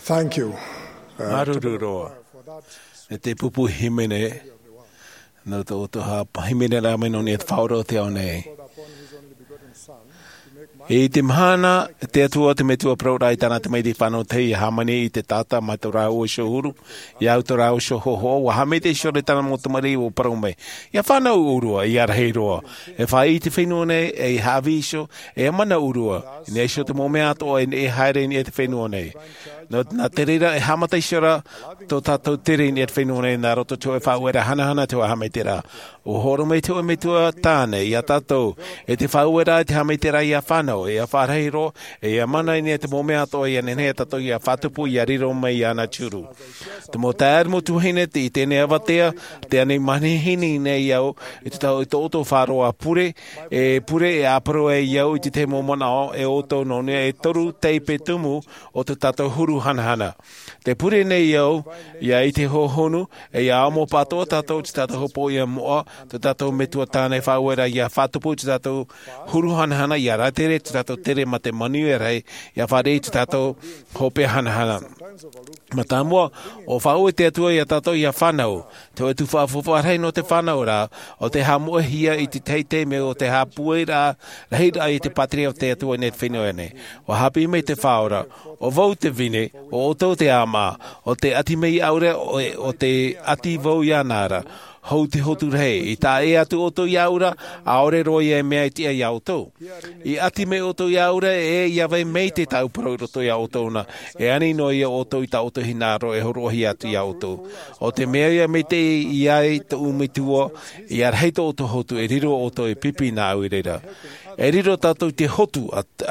Thank you. Marururo. E te pupu himene. No to ha himene la meno ni whaoro te au nei. I te mahana, te atua te metua praura I tana te meiti whanau te I hamani I te tata mai te rau o huru, I au te rau o hoho, wa hame te shore tana mo te mari o paraume. Ia whanau urua, I arhei roa. E whai I te whenua nei, e hawi iso, e amana urua. I ne iso te mome ato, e haere ni e te whenua nei. No, nā te reira, e hamata isora, tō tātou tere ni e te whenua nei, nā roto tō e whauera hana te wa hame te rā. O horo me te o me tua tāne, I a tātou, e te whauera te hame te rā I a whanau, e a wharehiro, e a mana I te mome ato, e a nenea tātou I a whatupu, I a riro mai I ana tūru. Te mō tāer mo tuhine, te I tēne awatea, te ane manihini nei au, e te tau I tō oto wharoa pure e aparo e iau I te te mō mana o, e oto none, e toru teipe tumu, o te tātou huru hanahana. Te pure nei iau, ia I te hohonu, e ia amo patoa tātou, te tātou hopo I a moa, te tātou metua tāne whauera I a whatupu, te tātou huru hanahana, I a ratere, te tātou tere ma te manu e rei, I a whare te tātou hope hanahana. Ma tā mua, o whau e te atua I a tātou I a whanau, te o e tu whawhawharei no te whanau rā, o te hamua hia I te teite me o te hapue rā, reira I te patria o te atua ne te whenua ene. O hapi me te whaora, o vau te vine, o tau te ama, o te ati mei aure, o te ati vau I anara, hou te hotu rei, I tā e atu o tō iaura, aore roi e mea I tia iau tō. I ati me o tō iaura e iawai mei te tau parau roto iau tōna, e ani no ia o tō I ta o tō hinaro e horohi atu iau tō. O te mea ia me te iai te umitua, I arheito o tō hotu e riro o tō e pipi nā au I reira. E riro tātou te hotu,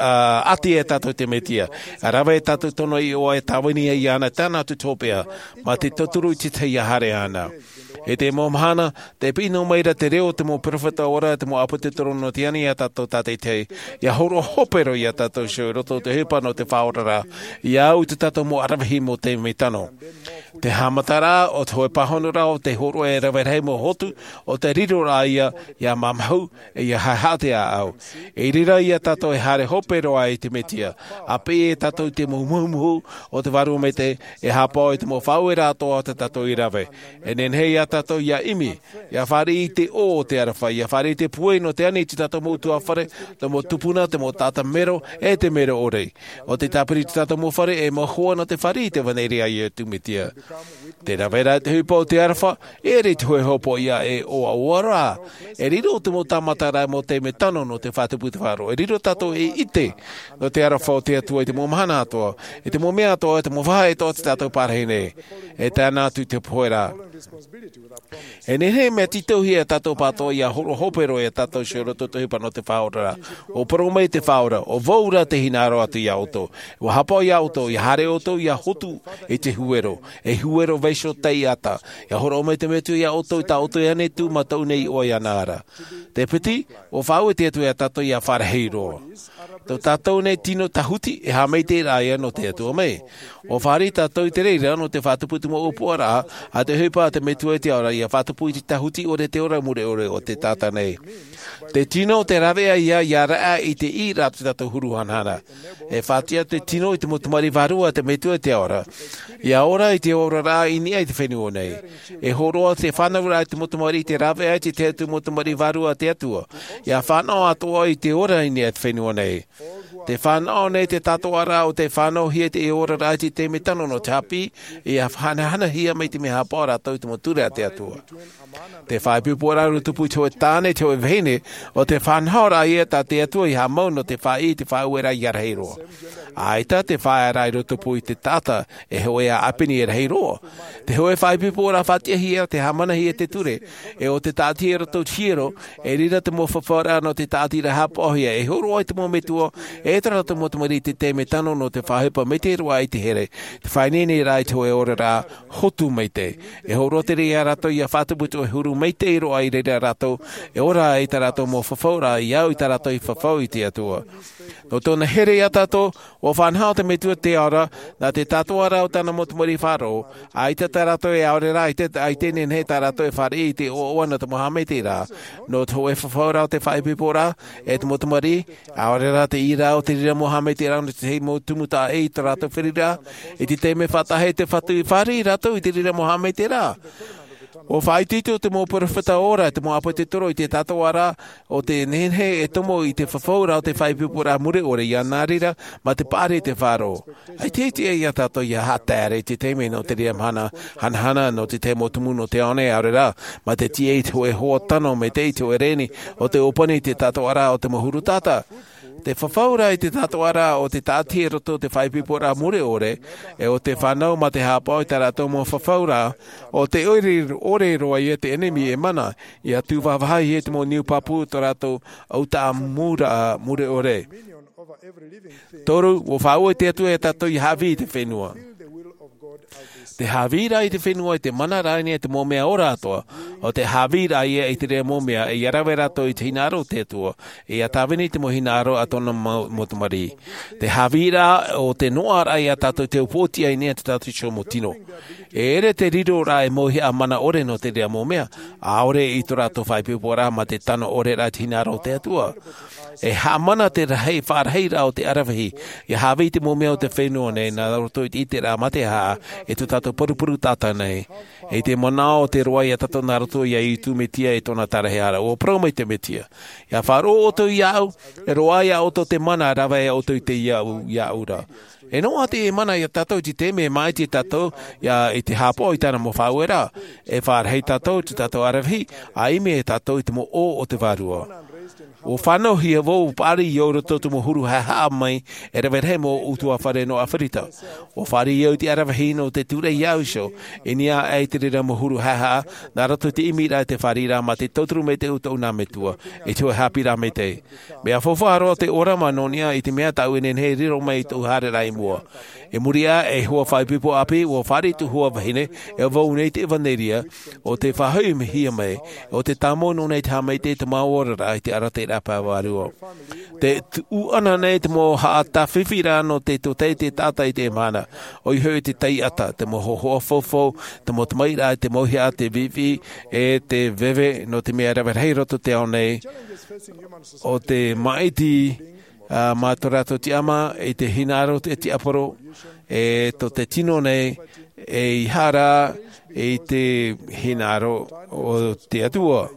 ati e tātou te metia. A rawa e tātou tono I oa e tawini e iana, tāna tu tōpea, ma te toturu I te te iahare ana. E te mō mahana, te pino meira te reo te mō profeta ora, te mō apute torono te ani a tātou tātei te, ia horo hopero I a tātou show, roto te hupano te whaorara, ia au te tātou mō arawahi mō te mitano. Te hamatara o te hoe pahonora o te horo e rawerhei mō hotu, o te riro rā ia mamahau, e ia haihate a au. E rira ia tātou e hare hopero ai te metia, a pe e tātou te muhumuhu o te waru me te, e hapa o te mō whauera atoa o te tātou I rawe. E nenhei a tātou ia imi, ia whare I te o te arawha, ia whare I te pue no te ani te tātou mōtu a whare, te mō tupuna, te mō tāta mero, e te mero orei. O te tāpiri te tātou mō whare, e mō hoa no te whare I te waneri ai e tumitia. Te rawera te hupa o te arawha, e re te hoe hopo ia e o awara. E riro te mō tamatara mō te metano no te whātupu te wharo. E riro tātou e ite no te arawha o te atua, e te mō mahana atoa, e te mō mea atoa, e te mō whaha e toa te tātou parahene. E tāna tu te poera. E nehe mea titau hia tātou pātoa I a horo hopero e tātou shiro toto hipa no te whaora. O paromei te whaora, o vaura te hinaro atu I auto. O hapa I auto, I hare auto, I a hotu e te huero. E huero veisho tei ata. I a horo mei te metu I auto, I ta auto I ane tu matau nei o I anara. Te piti, o whau e te atu I a tātou I a wharehei roa. Tō tātou nei tino tahuti e hamei te rāia no te atua mei. O whari tātou I te reira no te whātuputi mo upuara, a te hupa a te metua e te aura I a whātupu I te tahuti o te ora mure ore o te tāta nei. Te tino te rawea ia raa I te I rātu tātou huru hanhana. E whātia te tino I te motumari varua te metua e te aura. Ia ora I te ora rā I ni ai te whenua nei. E horoa te whanau rā I te motumari I te rawea I te atu motumari varua te atua. Ia whanau atoa I te ora I ni ai te whenua nei. Te whanau nei te tatoa rā o te whanau hia te ora rā I te mitano no te hapi. Ia whanahana hia mei te meha pāra tau te motura te atua. Te whaipupu raru tupu te tāne te o vene o te whanau rā ia tā te atua I ha mau no te whai te whauera I arheiroa. Aita te whaerairo tupu I te tata e hoe a apini e reiroa. Te hoe whaipupu rā whatia hia te hamana hia te ture e o te tāti e roto tiro e rira te mō whawhara no te tāti ra hapohia e horo ai te mō metua e tara te motumari te te metano no te whahupa me te roa I te here. Te whainene rai te hoe ora rā hotu mei te. E horo te rea rato I a whatuputu e huru mei te roa I reira rato e ora I ta rato mō whawhaura I au I ta rato I whawhau I te atua. No tōna here a tato, o whanhao te metua te ora, nā te tatoa rau tāna motumari wharo, a ita tā rato e aore rā, a i tēnen he tā rato e whare I te o oana te moha me te rā. No tō e whawhau rau te whaipipo rā, e te motumari, aore rā te I rau te rira Mohamed te rana te mo tumuta e te rato whirira. E te me whatahe te whatu I whare rato I te rira Mohamed te rā. O whai tito te mō parawhita ora, te mō apa te toro I te tato ara, o te nenhe e tomo I te whawhaura o te whaipupura mure ore I a nārira, ma te pāre te wharo. Ai te I a tato I a hatare, te teime no te ria hana no te te mō tumu no te one aurera, ma te tie to e hoa tano me te to e reni, o te opani te tato ara o te mohuru tata. Te whawhaura I te tato ara o te tātia roto te whaipipura mure ore, e o te whanau ma te hāpau I te rato mō whawhaura, o te ore roa I te enemi e mana, I a tūwhawhai he te mō Niu Papu to rato au tā mure ore. Toru, o whau te atu e tato I hawi te whenua. Te hawira I te whenua I te mana raini e te mō mea ora atoa, o te hawira I te rea mō mea e arawe rato I te hinaro te atua, e a tāwini te mō hinaro atona motumari. Te hawira o te noa I a tato te upoti ai nea te tato sho mo tino. E ere te riro ra e mohi a mana ore no te rea mō mea, a ore I to rato whaipipora ma te tano ore ra te hinaro te atua. E ha mana te rahei wharhei ra o te arawahi, e hawi te mō mea o te whenua nei, nā roto I te rā mate haa, e tu tato purupuru tata nei. E te mana o te roa I a tato nā roto I a I tu metia e tona tarahehara, o praumai te metia. Ia wharo o to I au, e roa I a o to te mana rawa e o to I te iau ra. E no ate e mana I a tato I te me mai te tato I te hapo I tana mo whauera. E wharhei tato te tato arawahi, a ime e tato I te mo o te varua. O whanau hia wau pari I o roto tu mo huru haa mai e rawerehe mo utua whare no awhirita. O whare I au te arawahi no te ture iau sho e nia e te rira mo huru haa nā roto te imira te wharira ma te tauturu me te utau nā metua e tua hapira me te. Mea whawharo te ora manonia I te mea tau enen he riro mai tu hare rai mua. E muria e hua whaipipo api o whare tu hua wahine e wau nei te evaneria o te whahau me hia mai o te tamo no nei te hamei te maora I te arate rapa warua. Te uana nei te mo haata whiwhira no te totei te tātai te mana o I hau te tei ata te mo hohoa fofo te mo tamaira te mohia te vivi e te veve no te mea rawarhei roto te aonei o te maiti mātorato te ama e te hinaro te te aporo e to te tino nei e ihara e te hinaro o te atua.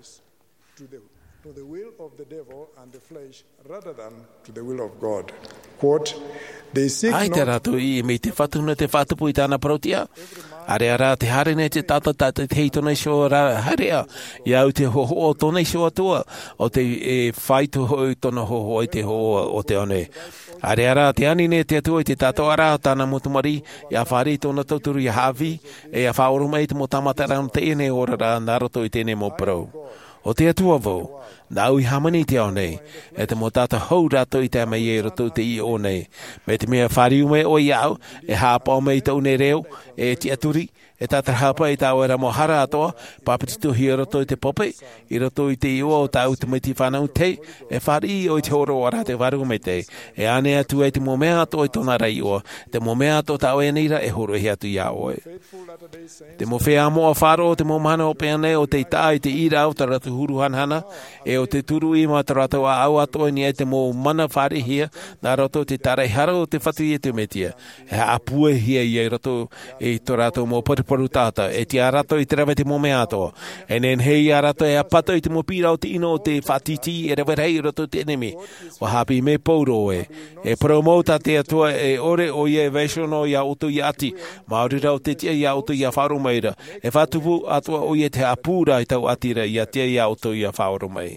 To the will of the devil and the flesh rather than to the will of God. Quote, they seek Ai te rato I me te whatuna te whatupu I tāna protia. Are ara te hare nei te tata hei tonei shoa ra harea. Iau te hoho o tonei shoa tua. O te whaitu hoi tona hoho I te hoho o te one. Are ara te ani nei te atua I te tato ara o tāna motumari. Ia whare tona tauturu I hawi. E a whaoro mai te mo tamatara no te ene ora ra nā roto I tēne mo parau. O te atua vau, nau I hamani te au nei, e te mo tata hou rato I te amai e roto te I o nei. Me te mea whariu me o iau, e hāpau me I tau nei reo, e te aturi, e tata hapa I tau era mo hara atoa, papititu hi roto I te pope, I roto I te iua o tau te miti whanau te, e whari o I te horo ora te waru me te, e ane atu e te mo mea ato I tona rai ua, te mo mea ato tau e nira e horo hi atu ia oe. Te mo whea moa wharo, te mo mana o peane o te ita I te ira o te ratu huru hanhana, e o te turu I ma te ratu a au ato ni e te mo mana whare hia, nā roto te tarai hara o te whatu I te metia, e apue hia I roto I to ratu mo pariparu tata, e te arato I te rawe te mo mea atoa, e nen hei arato e apato I te mo pira o te ino o te whatiti e rawe rei roto te enemi, o hapi me pauro e promota te atua e ore o ia vesiono I a utu I ati, maori rau te tia I a utu I a wharo meira, e whatupu atua o ia te apura I tau atira I a tia I a utu I a wharo mei.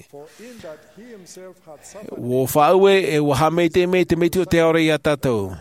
Wo whaue e wahame te me te meti o te ora I a tatou.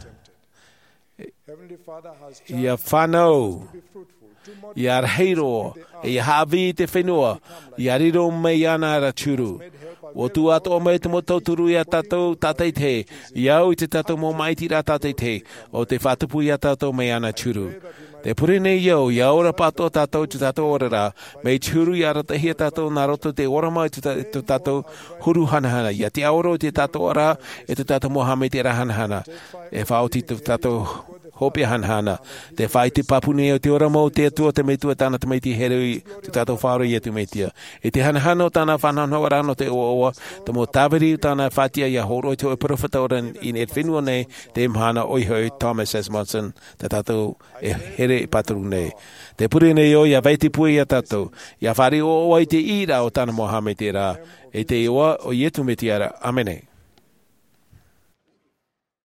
Ia whanau, ia arheiro, ia hawi te whenua, ia riro mei ana ara turu. O tu ato o mei te mo tauturu I a tatou tatai te, iau I te tatou mo maiti ra tatai te, o te whatupu I a tatou mei ana turu. Te pure nei iau, ia ora pato tatou te tatou orara, mei turu I a ratahia tatou nā roto te orama I te tatou huru hanahana. Ia te aoro te tatou ora, e te tatou mohame te rahanahana. E whaoti te tatou hopi hanhana. Te whai te papune o te ora mo te atua te meitua tāna te meiti here i te tātou whāro i atu meitia. E te hanahana o tāna whanahana warano te oa, te mo tāweri o tāna whātia i a horo i te oi profeta ora i ne whenua nei, te mhana oihoi Thomas S. Monson, te tātou e here i paturu nei. Te puri nei o ia veiti pui a tātou, ia whari o oa i te ira o tāna Mohamed e rā, e te oa o i etu metiara. Amene.